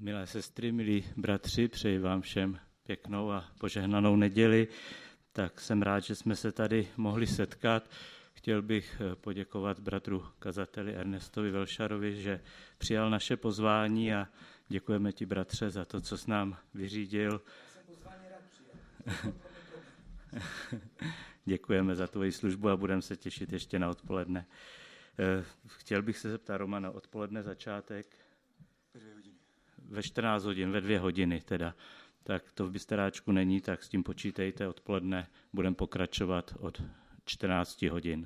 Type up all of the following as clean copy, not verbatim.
Milé sestry, milí bratři, přeji vám všem pěknou a požehnanou neděli. Tak jsem rád, že jsme se tady mohli setkat. Chtěl bych poděkovat bratru kazateli Ernestovi Velšarovi, že přijal naše pozvání a děkujeme ti, bratře, za to, co jsi nám vyřídil. Děkujeme za tvoji službu a budeme se těšit ještě na odpoledne. Chtěl bych se zeptat Romana, odpoledne začátek? Ve 14 hodin, ve 2 hodiny teda. Tak to v Bysteráčku není, tak s tím počítejte, odpoledne budeme pokračovat od 14 hodin.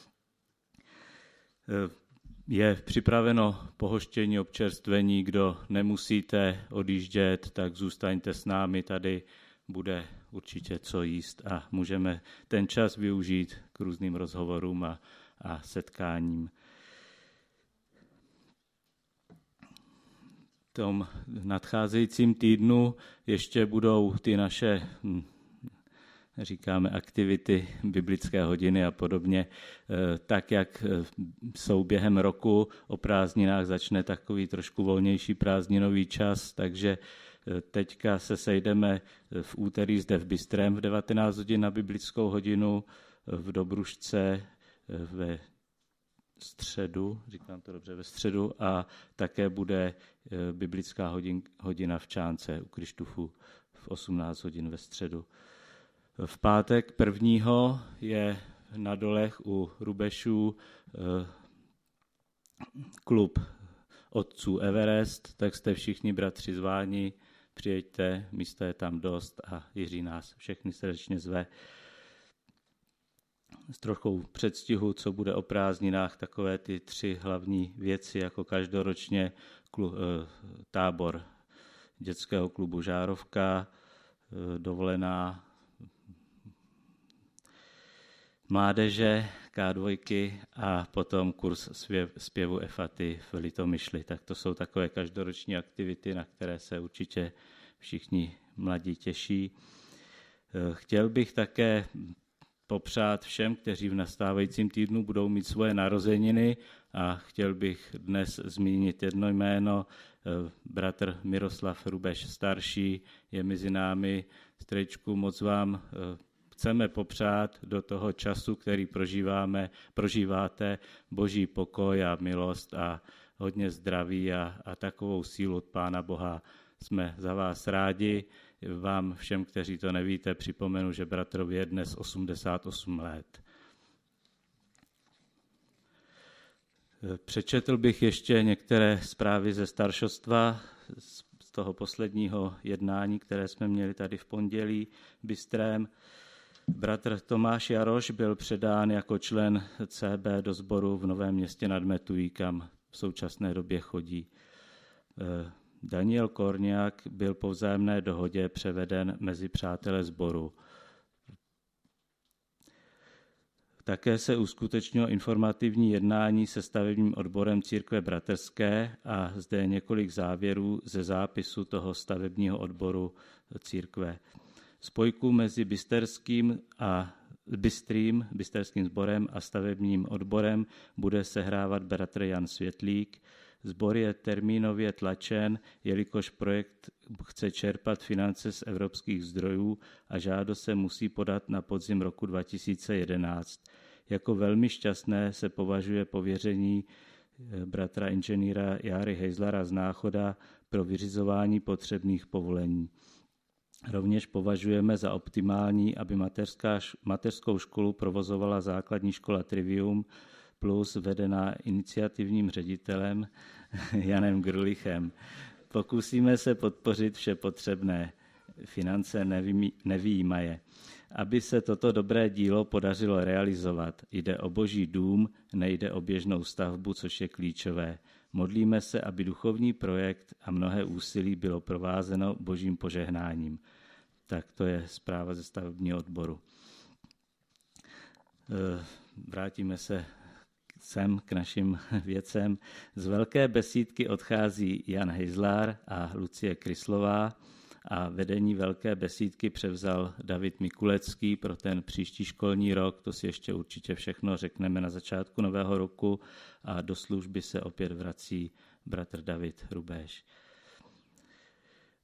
Je připraveno pohoštění, občerstvení, kdo nemusíte odjíždět, tak zůstaňte s námi, tady bude určitě co jíst a můžeme ten čas využít k různým rozhovorům a setkáním. V tom nadcházejícím týdnu ještě budou ty naše, říkáme, aktivity, biblické hodiny a podobně, tak, jak jsou během roku. O prázdninách začne takový trošku volnější prázdninový čas, takže teďka se sejdeme v úterý zde v Bystrém v 19 hodin na biblickou hodinu, v Dobrušce ve středu, říkám to dobře, ve středu a také bude biblická hodina v Čánce u Krištufu v 18 hodin ve středu. V pátek 1. je na Dolech u Rubešů klub otců Everest, tak jste všichni bratři zváni, přijeďte, místa je tam dost a Jiří nás všechny srdečně zve. S trochou předstihu, co bude o prázdninách, takové ty 3 hlavní věci, jako každoročně tábor dětského klubu Žárovka, dovolená mládeže, K2 a potom kurz zpěvu Efaty v Litomyšli. Tak to jsou takové každoroční aktivity, na které se určitě všichni mladí těší. Chtěl bych také popřát všem, kteří v nastávajícím týdnu budou mít svoje narozeniny a chtěl bych dnes zmínit jedno jméno. Bratr Miroslav Rubeš starší je mezi námi. Strejčku, moc vám chceme popřát do toho času, který prožíváte, boží pokoj a milost a hodně zdraví a takovou sílu od Pána Boha. Jsme za vás rádi. Vám všem, kteří to nevíte, připomenu, že bratrovi je dnes 88 let. Přečetl bych ještě některé zprávy ze staršostva z toho posledního jednání, které jsme měli tady v pondělí v Bystrém. Bratr Tomáš Jaroš byl předán jako člen CB do sboru v Novém Městě nad Metují, kam v současné době chodí. Daniel Korňák byl po vzájemné dohodě převeden mezi přátele sboru. Také se uskutečnilo informativní jednání se stavebním odborem Církve bratrské a zde je několik závěrů ze zápisu toho stavebního odboru církve. Spojku mezi bysterským sborem a stavebním odborem bude sehrávat bratr Jan Světlík. Sbor je termínově tlačen, jelikož projekt chce čerpat finance z evropských zdrojů a žádost se musí podat na podzim roku 2011. Jako velmi šťastné se považuje pověření bratra inženýra Járy Hejzlara z Náchoda pro vyřizování potřebných povolení. Rovněž považujeme za optimální, aby mateřskou školu provozovala základní škola Trivium plus vedená iniciativním ředitelem Janem Grulichem. Pokusíme se podpořit vše potřebné, finance nevyjímaje. Aby se toto dobré dílo podařilo realizovat, jde o boží dům, nejde o běžnou stavbu, což je klíčové. Modlíme se, aby duchovní projekt a mnohé úsilí bylo provázeno božím požehnáním. Tak to je zpráva ze stavebního odboru. Vrátíme se sem k našim věcem. Z Velké Besídky odchází Jan Hejzlar a Lucie Kryslová a vedení Velké Besídky převzal David Mikulecký pro ten příští školní rok. To si ještě určitě všechno řekneme na začátku nového roku a do služby se opět vrací bratr David Rubeš.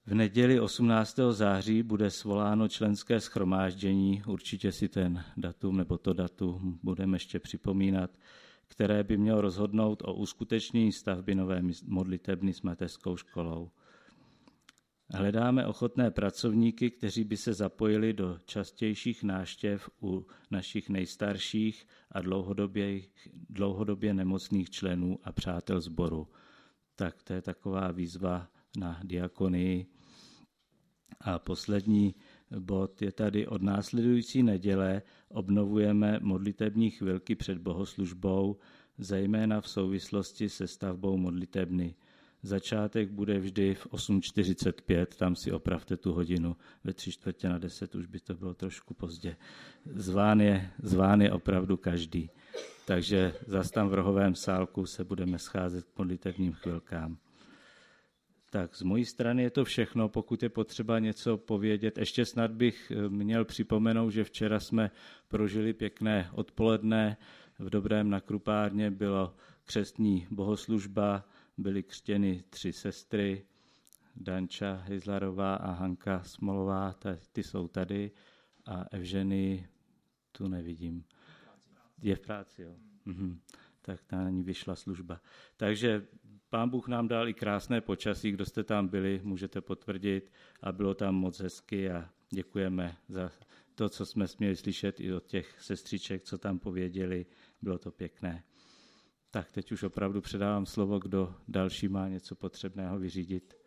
V neděli 18. září bude svoláno členské shromáždění, určitě si ten datum nebo to datum budeme ještě připomínat, které by mělo rozhodnout o uskutečnění stavby nové modlitebny s mateřskou školou. Hledáme ochotné pracovníky, kteří by se zapojili do častějších návštěv u našich nejstarších a dlouhodobě nemocných členů a přátel sboru. Tak to je taková výzva na diakonii. A poslední bod je tady: od následující neděle obnovujeme modlitební chvilky před bohoslužbou, zejména v souvislosti se stavbou modlitebny. Začátek bude vždy v 8:45, tam si opravte tu hodinu, ve 9:45 už by to bylo trošku pozdě. Zván je opravdu každý. Takže zas tam v rohovém sálku se budeme scházet k modlitebním chvilkám. Tak z mojí strany je to všechno, pokud je potřeba něco povědět. Ještě snad bych měl připomenout, že včera jsme prožili pěkné odpoledne. V Dobrém na Krupárně byla křestní bohoslužba, byly křtěny 3 sestry, Danča Hejzlarová a Hanka Smolová, ty jsou tady, a Evženy tu nevidím. Je v práci, jo. Tak ta na ní vyšla služba. Takže Pán Bůh nám dal i krásné počasí, kdo jste tam byli, můžete potvrdit, a bylo tam moc hezky a děkujeme za to, co jsme směli slyšet i od těch sestřiček, co tam pověděli, bylo to pěkné. Tak teď už opravdu předávám slovo, kdo další má něco potřebného vyřídit.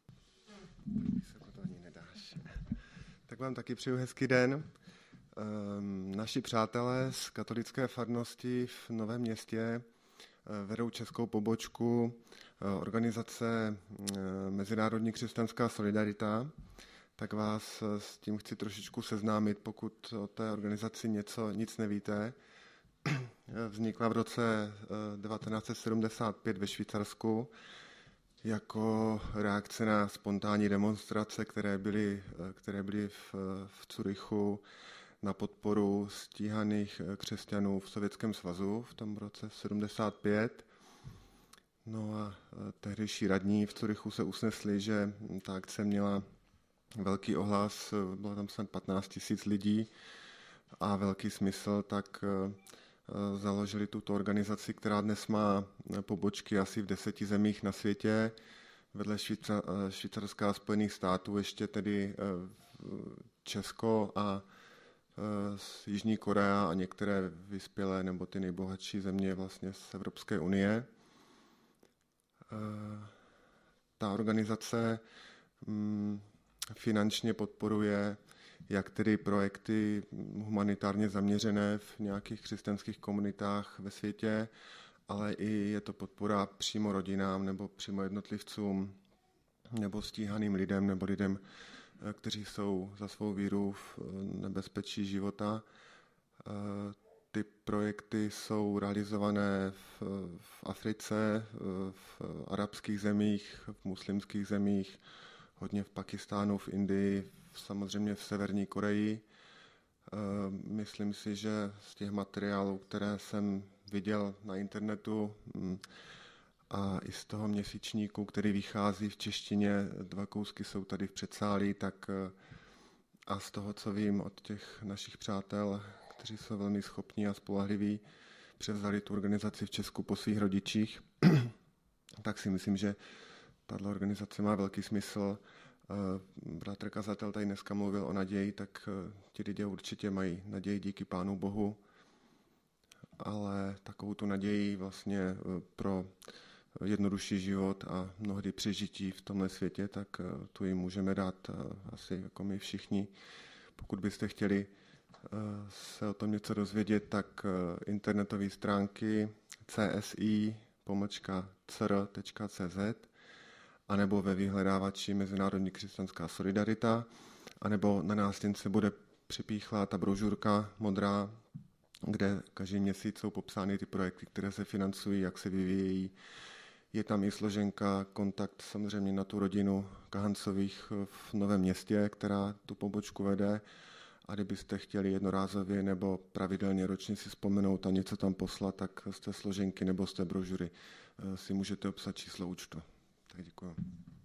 Tak vám taky přeju hezký den. Naši přátelé z katolické farnosti v Novém Městě vedou českou pobočku organizace Mezinárodní křesťanská solidarita, tak vás s tím chci trošičku seznámit, pokud o té organizaci nic nevíte. Vznikla v roce 1975 ve Švýcarsku jako reakce na spontánní demonstrace, které byly v Curychu na podporu stíhaných křesťanů v Sovětském svazu v tom roce 75. No a tehdejší radní v Curychu se usnesli, že ta akce měla velký ohlas, bylo tam snad 15 000 lidí a velký smysl, tak založili tuto organizaci, která dnes má pobočky asi v 10 zemích na světě, vedle Švýcarska a Spojených států ještě tedy Česko a Jižní Korea a některé vyspělé nebo ty nejbohatší země vlastně z Evropské unie. Ta organizace finančně podporuje jak tedy projekty humanitárně zaměřené v nějakých křesťanských komunitách ve světě, ale i je to podpora přímo rodinám nebo přímo jednotlivcům nebo stíhaným lidem nebo lidem, kteří jsou za svou víru v nebezpečí života. Ty projekty jsou realizované v Africe, v arabských zemích, v muslimských zemích, hodně v Pakistánu, v Indii, samozřejmě v Severní Koreji. Myslím si, že z těch materiálů, které jsem viděl na internetu a i z toho měsíčníku, který vychází v češtině, 2 kousky jsou tady v předsálí, tak a z toho, co vím od těch našich přátel, kteří jsou velmi schopní a spolehliví, převzali tu organizaci v Česku po svých rodičích, tak si myslím, že tato organizace má velký smysl. Bratr kazatel tady dneska mluvil o naději, tak ti lidé určitě mají naději díky Pánu Bohu, ale takovou tu naději vlastně pro jednodušší život a mnohdy přežití v tomhle světě, tak tu jim můžeme dát asi jako my všichni. Pokud byste chtěli se o tom něco dozvědět, tak internetové stránky csi.cr.cz anebo ve vyhledávači Mezinárodní křesťanská solidarita, anebo na nástěnce bude připíchlá ta brožurka modrá, kde každý měsíc jsou popsány ty projekty, které se financují, jak se vyvíjejí. Je tam i složenka, kontakt samozřejmě na tu rodinu Kahancových v Novém Městě, která tu pobočku vede. A kdybyste chtěli jednorázově nebo pravidelně ročně si vzpomenout a něco tam poslat, tak z té složenky nebo z té brožury si můžete obsat číslo účtu. Tak děkuji.